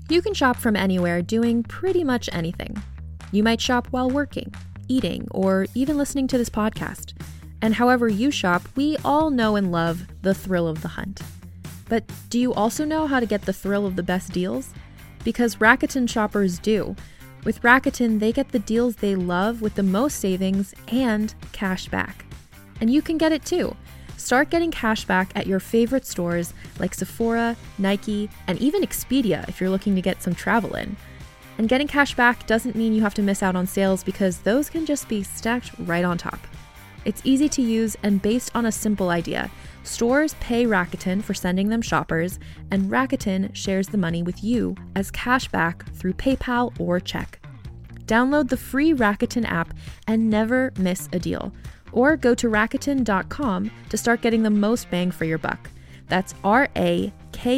You can shop from anywhere doing pretty much anything. You might shop while working, eating, or even listening to this podcast. And however you shop, we all know and love the thrill of the hunt. But do you also know how to get the thrill of the best deals? Because Rakuten shoppers do. With Rakuten, they get the deals they love with the most savings and cash back. And you can get it too. Start getting cash back at your favorite stores like Sephora, Nike, and even Expedia if you're looking to get some travel in. And getting cash back doesn't mean you have to miss out on sales because those can just be stacked right on top. It's easy to use and based on a simple idea. Stores pay Rakuten for sending them shoppers, and Rakuten shares the money with you as cash back through PayPal or check. Download the free Rakuten app and never miss a deal. Or go to Rakuten.com to start getting the most bang for your buck. That's Rakuten.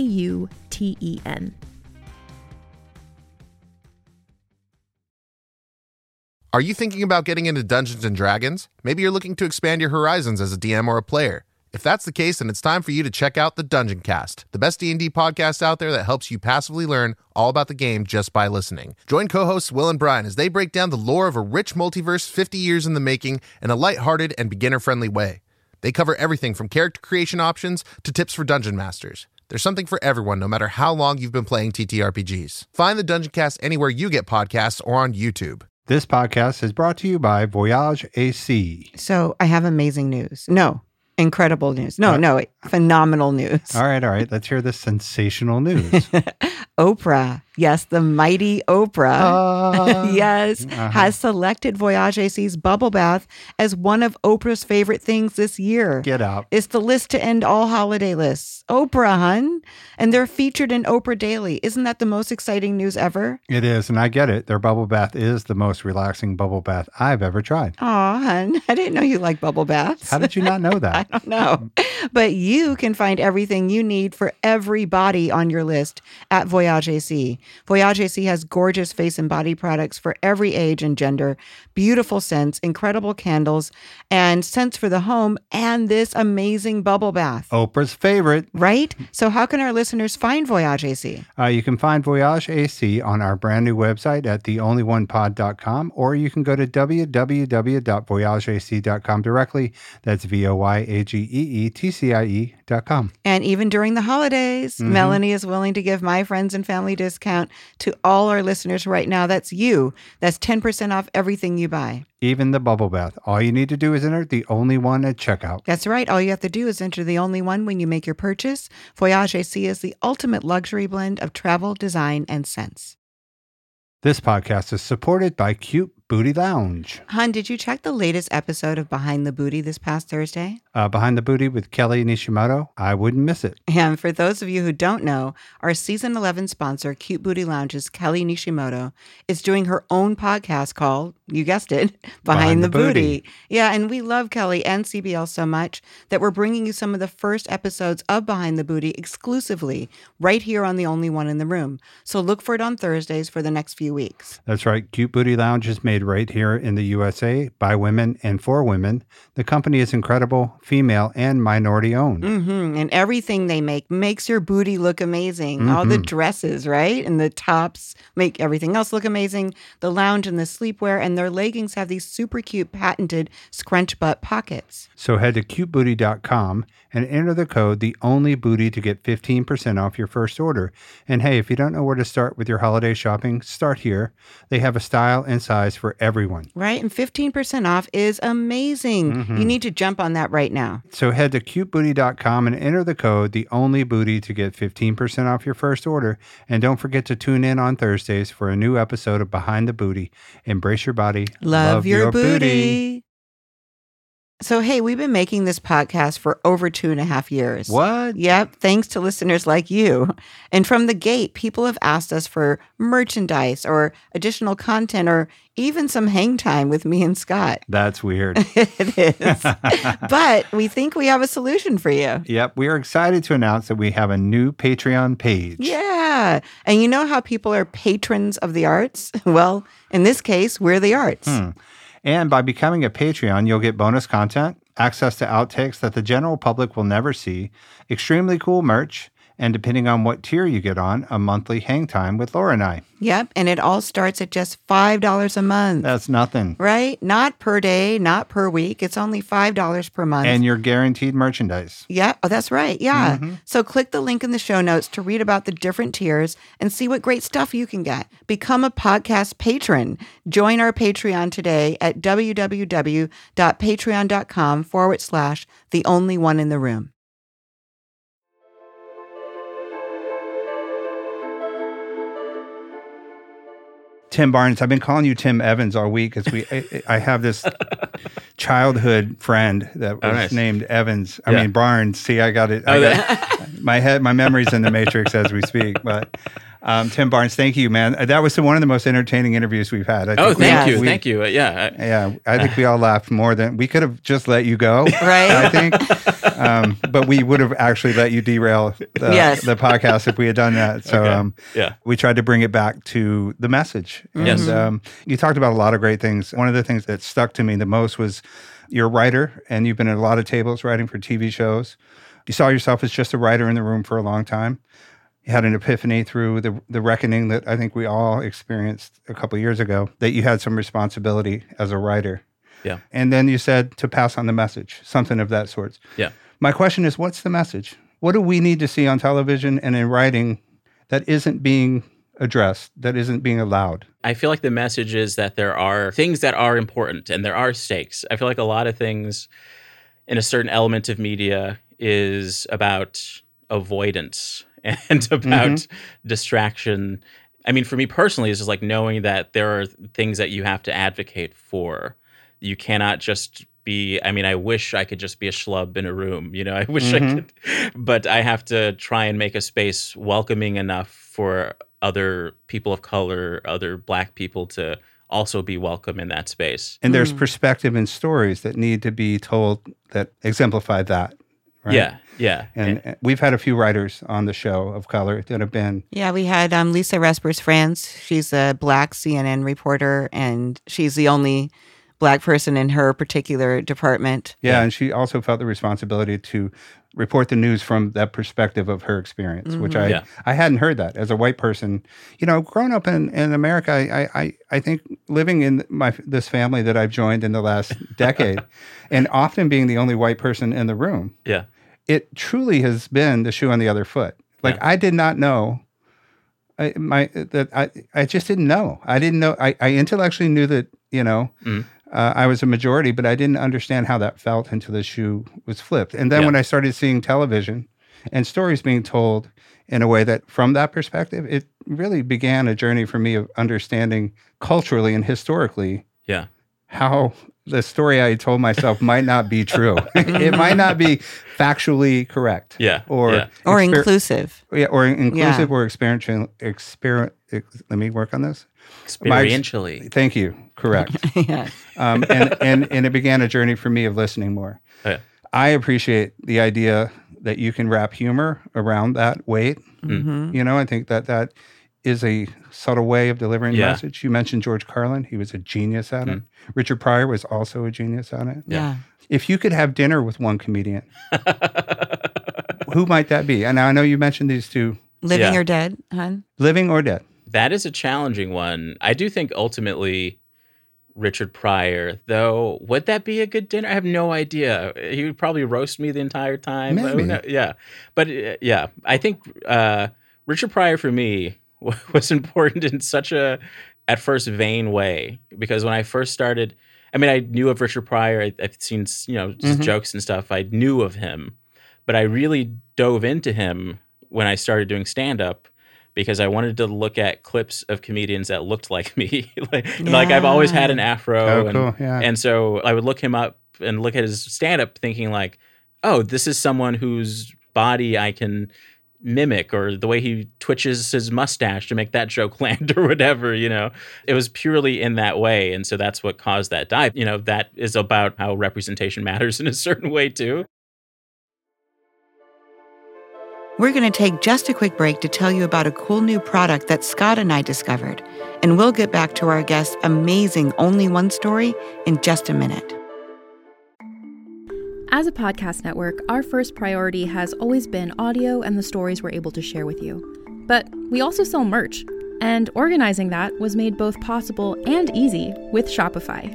Are you thinking about getting into Dungeons & Dragons? Maybe you're looking to expand your horizons as a DM or a player. If that's the case, then it's time for you to check out the Dungeon Cast, the best D&D podcast out there that helps you passively learn all about the game just by listening. Join co-hosts Will and Brian as they break down the lore of a rich multiverse 50 years in the making in a lighthearted and beginner-friendly way. They cover everything from character creation options to tips for dungeon masters. There's something for everyone, no matter how long you've been playing TTRPGs. Find the Dungeon Cast anywhere you get podcasts or on YouTube. This podcast is brought to you by Voyage AC. So I have amazing news. No, incredible news. No, phenomenal news. All right. Let's hear the sensational news. Oprah. Yes, the mighty Oprah. Yes, has selected Voyage AC's bubble bath as one of Oprah's favorite things this year. Get out. It's the list to end all holiday lists. Oprah, hun. And they're featured in Oprah Daily. Isn't that the most exciting news ever? It is, and I get it. Their bubble bath is the most relaxing bubble bath I've ever tried. Aw, hun. I didn't know you like bubble baths. How did you not know that? I don't know. But you can find everything you need for every body on your list at Voyage AC. Voyage AC has gorgeous face and body products for every age and gender, beautiful scents, incredible candles, and scents for the home, and this amazing bubble bath. Oprah's favorite. Right? So how can our listeners find Voyage AC? You can find Voyage AC on our brand new website at theonlyonePod.com, or you can go to www.voyageac.com directly. That's VOYAGEETCIE.com. And even during the holidays, Melanie is willing to give my friends and family discount to all our listeners right now. That's you. That's 10% off everything you buy. Even the bubble bath. All you need to do is enter the only one at checkout. That's right. All you have to do is enter the only one when you make your purchase. Voyage AC is the ultimate luxury blend of travel, design, and scents. This podcast is supported by Cute Booty Lounge. Hun, did you check the latest episode of Behind the Booty this past Thursday? Behind the Booty with Kelly Nishimoto. I wouldn't miss it. And for those of you who don't know, our season 11 sponsor, Cute Booty Lounge's Kelly Nishimoto, is doing her own podcast called, you guessed it, Behind the Booty. Yeah, and we love Kelly and CBL so much that we're bringing you some of the first episodes of Behind the Booty exclusively right here on The Only One in the Room. So look for it on Thursdays for the next few weeks. That's right. Cute Booty Lounge is made right here in the USA by women and for women. The company is incredible, female, and minority owned. And everything they make makes your booty look amazing. All the dresses, right? And the tops make everything else look amazing. The lounge and the sleepwear and their leggings have these super cute patented scrunch butt pockets. So head to cutebooty.com and enter the code TheOnlyBooty to get 15% off your first order. And hey, if you don't know where to start with your holiday shopping, start here. They have a style and size for everyone. Right? And 15% off is amazing. You need to jump on that right now. So head to cutebooty.com and enter the code TheOnlyBooty to get 15% off your first order. And don't forget to tune in on Thursdays for a new episode of Behind the Booty. Embrace your body. Love your booty. So, hey, we've been making this podcast for over 2.5 years. What? Yep, thanks to listeners like you. And from the gate, people have asked us for merchandise or additional content or even some hang time with me and Scott. That's weird. It is. But we think we have a solution for you. Yep, we are excited to announce that we have a new Patreon page. Yeah. And you know how people are patrons of the arts? Well, in this case, we're the arts. And by becoming a Patreon, you'll get bonus content, access to outtakes that the general public will never see, extremely cool merch, And depending on what tier you get on, a monthly hang time with Laura and I. Yep. And it all starts at just $5 a month. That's nothing. Right? Not per day, not per week. It's only $5 per month. And you're guaranteed merchandise. Yeah. Oh, that's right. Yeah. So click the link in the show notes to read about the different tiers and see what great stuff you can get. Become a podcast patron. Join our Patreon today at www.patreon.com/theonlyoneInTheRoom. Tim Barnes. I've been calling you Tim Evans all week because I have this childhood friend that was named Evans. I mean Barnes. See, I got it. My memory's in the matrix as we speak. But Tim Barnes, thank you, man. That was one of the most entertaining interviews we've had. Thank you. Yeah, I think we all laughed more than we could have just let you go. Right. I think, but we would have actually let you derail the podcast if we had done that. So we tried to bring it back to the message. Yes. And you talked about a lot of great things. One of the things that stuck to me the most was you're a writer, and you've been at a lot of tables writing for TV shows. You saw yourself as just a writer in the room for a long time. You had an epiphany through the reckoning that I think we all experienced a couple of years ago, that you had some responsibility as a writer. Yeah. And then you said to pass on the message, something of that sort. Yeah. My question is, what's the message? What do we need to see on television and in writing that isn't being addressed, that isn't being allowed? I feel like the message is that there are things that are important and there are stakes. I feel like a lot of things in a certain element of media is about avoidance and about distraction. I mean, for me personally, it's just like knowing that there are things that you have to advocate for. You cannot just be, I mean, I wish I could just be a schlub in a room, I wish I could, but I have to try and make a space welcoming enough for other people of color, other Black people to also be welcome in that space. And there's perspective and stories that need to be told that exemplify that. Right? Yeah. And we've had a few writers on the show of color that have been. Yeah, we had Lisa Respers France. She's a Black CNN reporter, and she's the only Black person in her particular department. Yeah, and she also felt the responsibility to report the news from that perspective of her experience, which I hadn't heard that as a white person. Growing up in America, I think living in this family that I've joined in the last decade, and often being the only white person in the room, it truly has been the shoe on the other foot. Like I did not know. I just didn't know. I didn't know. I intellectually knew that I was a majority, but I didn't understand how that felt until the shoe was flipped. And then when I started seeing television and stories being told in a way that, from that perspective, it really began a journey for me of understanding culturally and historically how the story I told myself might not be true. It might not be factually correct. Or inclusive. Or inclusive or experiential. Let me work on this. Experientially. Thank you. Correct. And it began a journey for me of listening more. I appreciate the idea that you can wrap humor around that weight. I think that is a subtle way of delivering the message. You mentioned George Carlin. He was a genius at it. Richard Pryor was also a genius at it. If you could have dinner with one comedian, who might that be? And I know you mentioned these two. Living or dead, hon? Living or dead. That is a challenging one. I do think ultimately Richard Pryor, though, would that be a good dinner? I have no idea. He would probably roast me the entire time. Maybe. But I think Richard Pryor for me was important in such a, at first, vain way. Because when I first started, I mean, I knew of Richard Pryor. I've seen, just jokes and stuff. I knew of him. But I really dove into him when I started doing stand-up, because I wanted to look at clips of comedians that looked like me. Like I've always had an afro. And so I would look him up and look at his stand-up thinking like, oh, this is someone whose body I can mimic, or the way he twitches his mustache to make that joke land or whatever, It was purely in that way. And so that's what caused that dive. That is about how representation matters in a certain way too. We're going to take just a quick break to tell you about a cool new product that Scott and I discovered, and we'll get back to our guest's amazing Only One story in just a minute. As a podcast network, our first priority has always been audio and the stories we're able to share with you. But we also sell merch, and organizing that was made both possible and easy with Shopify.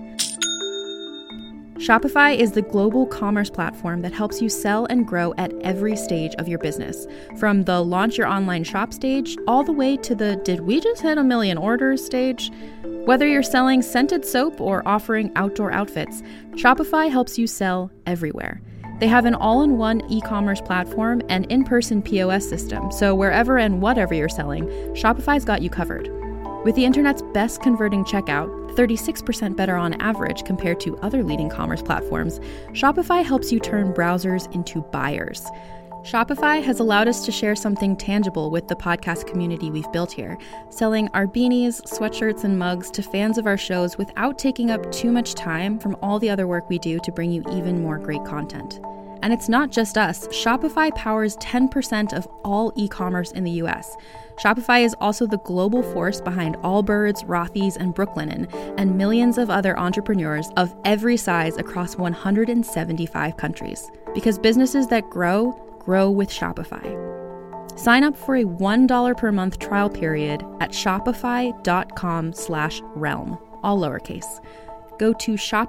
Shopify is the global commerce platform that helps you sell and grow at every stage of your business, from the launch your online shop stage all the way to the did we just hit 1 million orders stage. Whether you're selling scented soap or offering outdoor outfits, Shopify helps you sell everywhere. They have an all-in-one e-commerce platform and in-person POS system, so wherever and whatever you're selling, Shopify's got you covered. With the internet's best converting checkout, 36% better on average compared to other leading commerce platforms, Shopify helps you turn browsers into buyers. Shopify has allowed us to share something tangible with the podcast community we've built here, selling our beanies, sweatshirts, and mugs to fans of our shows without taking up too much time from all the other work we do to bring you even more great content. And it's not just us. Shopify powers 10% of all e-commerce in the US. Shopify is also the global force behind Allbirds, Rothy's, and Brooklinen, and millions of other entrepreneurs of every size across 175 countries. Because businesses that grow with Shopify. Sign up for a $1 per month trial period at shopify.com/realm, all lowercase. Go to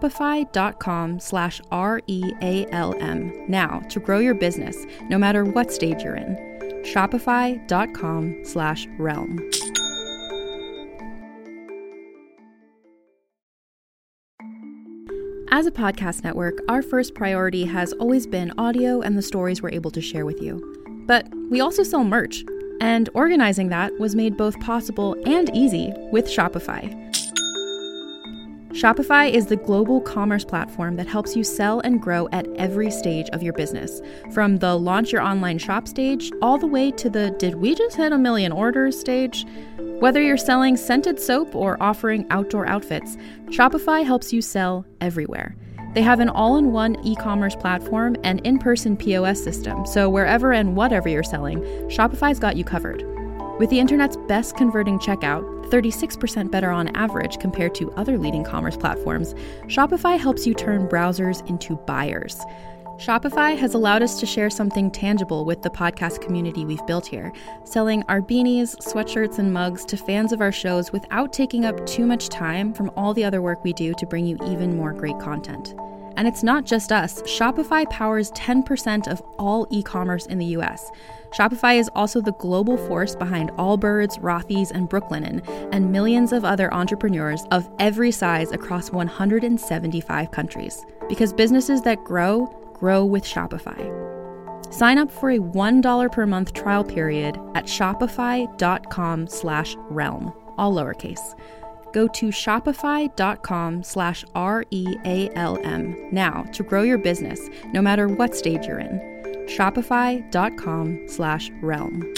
shopify.com/REALM now to grow your business, no matter what stage you're in. Shopify.com/realm. As a podcast network, our first priority has always been audio and the stories we're able to share with you. But we also sell merch, and organizing that was made both possible and easy with Shopify. Shopify is the global commerce platform that helps you sell and grow at every stage of your business, from the launch your online shop stage all the way to the did we just hit 1 million orders stage. Whether you're selling scented soap or offering outdoor outfits, Shopify helps you sell everywhere. They have an all-in-one e-commerce platform and in-person POS system, so wherever and whatever you're selling, Shopify's got you covered. With the internet's best converting checkout, 36% better on average compared to other leading commerce platforms, Shopify helps you turn browsers into buyers. Shopify has allowed us to share something tangible with the podcast community we've built here, selling our beanies, sweatshirts, and mugs to fans of our shows without taking up too much time from all the other work we do to bring you even more great content. And it's not just us. Shopify powers 10% of all e-commerce in the US. Shopify is also the global force behind Allbirds, Rothy's, and Brooklinen, and millions of other entrepreneurs of every size across 175 countries. Because businesses that grow with Shopify. Sign up for a $1 per month trial period at shopify.com/realm, all lowercase. Go to shopify.com/REALM now to grow your business, no matter what stage you're in. Shopify.com/realm.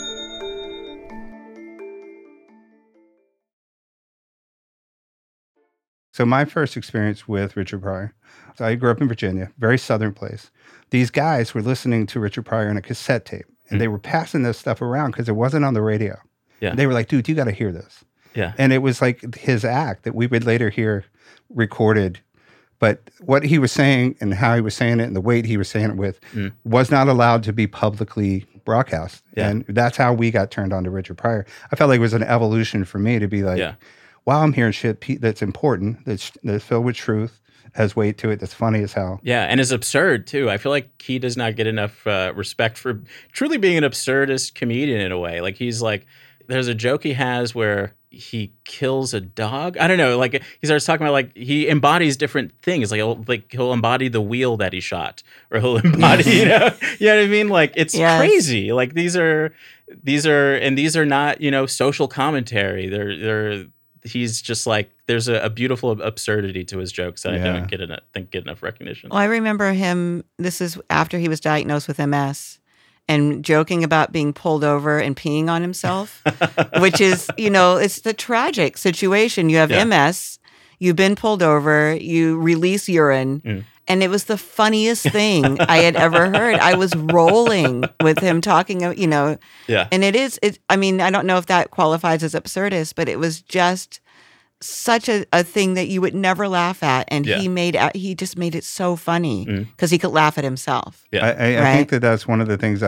So my first experience with Richard Pryor, so I grew up in Virginia, very southern place. These guys were listening to Richard Pryor on a cassette tape, and they were passing this stuff around because it wasn't on the radio. Yeah. And they were like, dude, you got to hear this. Yeah. And it was like his act that we would later hear recorded. But what he was saying and how he was saying it and the weight he was saying it with was not allowed to be publicly broadcast. Yeah. And that's how we got turned on to Richard Pryor. I felt like it was an evolution for me to be like, wow, I'm hearing shit that's important, that's filled with truth, has weight to it, that's funny as hell. Yeah, and is absurd, too. I feel like he does not get enough respect for truly being an absurdist comedian in a way. Like, he's like, there's a joke he has where he kills a dog. I don't know, like, he starts talking about, like, he embodies different things. Like, he'll embody the wheel that he shot, or he'll embody, you know what I mean? Like, it's crazy. Like, these are not, social commentary. He's just like, there's a beautiful absurdity to his jokes that I don't get enough recognition. Well, I remember him, this is after he was diagnosed with MS, and joking about being pulled over and peeing on himself, which is, it's the tragic situation. You have MS, you've been pulled over, you release urine, and it was the funniest thing I had ever heard. I was rolling with him talking, and I don't know if that qualifies as absurdist, but it was just such a thing that you would never laugh at, and he just made it so funny because he could laugh at himself. Yeah. I think that's one of the things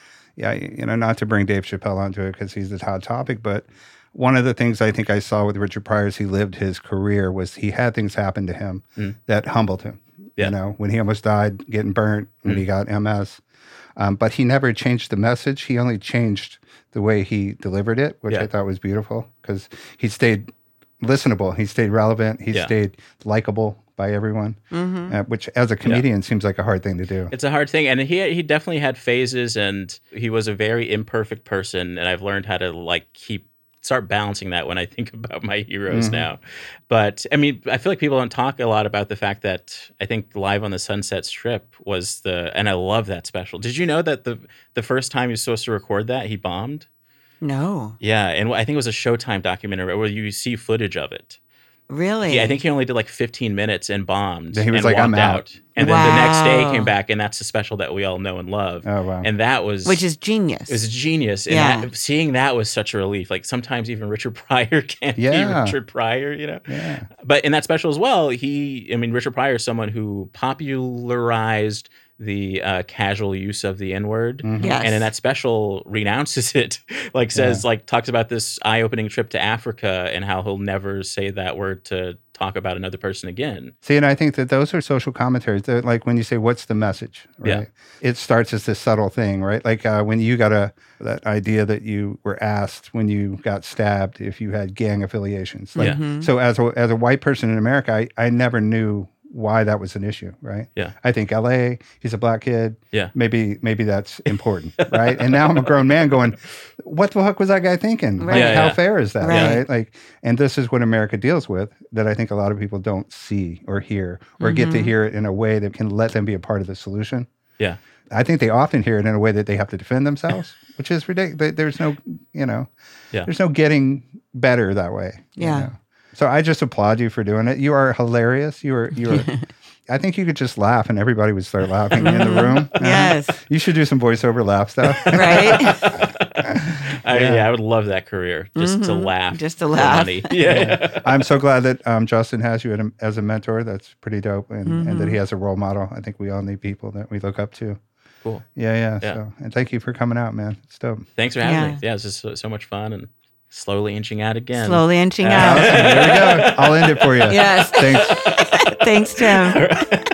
not to bring Dave Chappelle onto it because he's the hot topic, but one of the things I think I saw with Richard Pryor as he lived his career was he had things happen to him that humbled him. Yeah. You know, when he almost died getting burnt, when he got MS. But he never changed the message. He only changed the way he delivered it, which I thought was beautiful because he stayed listenable. He stayed relevant. He stayed likable by everyone, which as a comedian seems like a hard thing to do. It's a hard thing. And he definitely had phases, and he was a very imperfect person. And I've learned how to start balancing that when I think about my heroes now. But I mean, I feel like people don't talk a lot about the fact that I think Live on the Sunset Strip was and I love that special. Did you know that the first time he was supposed to record that, he bombed? No. Yeah. And I think it was a Showtime documentary where you see footage of it. Really? Yeah, I think he only did like 15 minutes and bombed. He was and like, walked I'm out. And then the next day came back, and that's the special that we all know and love. Oh, wow. And that was... Which is genius. It was genius. And seeing that was such a relief. Like sometimes even Richard Pryor can't be Richard Pryor, you know? Yeah. But in that special as well, Richard Pryor is someone who popularized the casual use of the N-word. Yes. And in that special renounces it, talks about this eye-opening trip to Africa and how he'll never say that word to talk about another person again. See, and I think that those are social commentaries. They're like when you say, what's the message, right? Yeah. It starts as this subtle thing, right? Like when you got that idea that you were asked when you got stabbed if you had gang affiliations. So as a white person in America, I never knew why that was an issue, right? Yeah. I think LA, he's a black kid. Yeah. Maybe that's important, right? And now I'm a grown man going, what the fuck was that guy thinking? Right. Like, how fair is that, Right. right? Like, and this is what America deals with that I think a lot of people don't see or hear or get to hear it in a way that can let them be a part of the solution. Yeah. I think they often hear it in a way that they have to defend themselves, which is ridiculous. There's no, there's no getting better that way. Yeah. You know? So I just applaud you for doing it. You are hilarious. You are. I think you could just laugh and everybody would start laughing in the room. Yes. You should do some voiceover laugh stuff. Right? I would love that career. Just to laugh. Just to laugh. Money. Yeah. I'm so glad that Justin has you as a mentor. That's pretty dope. And that he has a role model. I think we all need people that we look up to. Cool. Yeah. So, and thank you for coming out, man. It's dope. Thanks for having me. Yeah, it's just so much fun and slowly inching out again. Slowly inching out. There we go. I'll end it for you. Yes. Thanks. Thanks, Tim.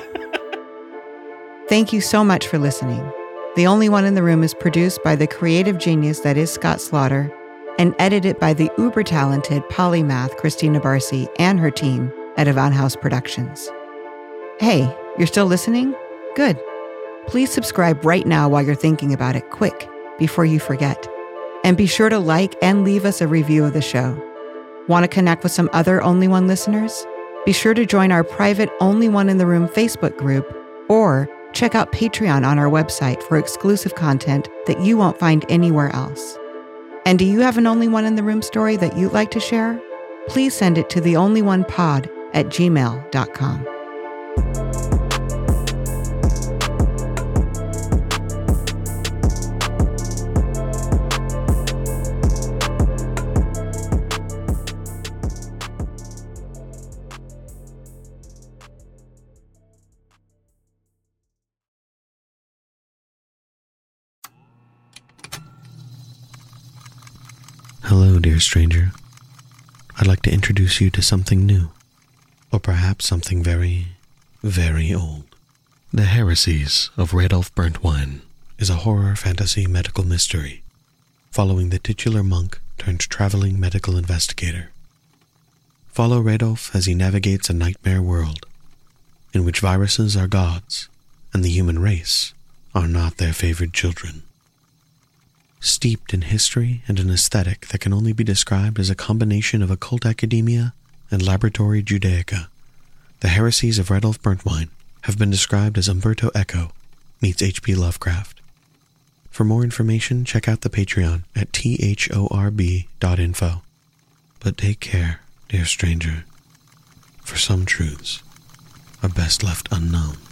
Thank you so much for listening. The Only One in the Room is produced by the creative genius that is Scott Slaughter and edited by the uber-talented polymath Christina Barcy and her team at Avant House Productions. Hey, you're still listening? Good. Please subscribe right now while you're thinking about it, quick, before you forget. And be sure to like and leave us a review of the show. Want to connect with some other Only One listeners? Be sure to join our private Only One in the Room Facebook group or check out Patreon on our website for exclusive content that you won't find anywhere else. And do you have an Only One in the Room story that you'd like to share? Please send it to theonlynonepod@gmail.com. Hello, dear stranger. I'd like to introduce you to something new, or perhaps something very, very old. The Heresies of Radolf Burntwine is a horror fantasy medical mystery following the titular monk turned traveling medical investigator. Follow Radolf as he navigates a nightmare world in which viruses are gods and the human race are not their favored children. Steeped in history and an aesthetic that can only be described as a combination of occult academia and laboratory Judaica, the Heresies of Radolf Burntwine have been described as Umberto Eco meets H.P. Lovecraft. For more information, check out the Patreon at thorb.info. But take care, dear stranger, for some truths are best left unknown.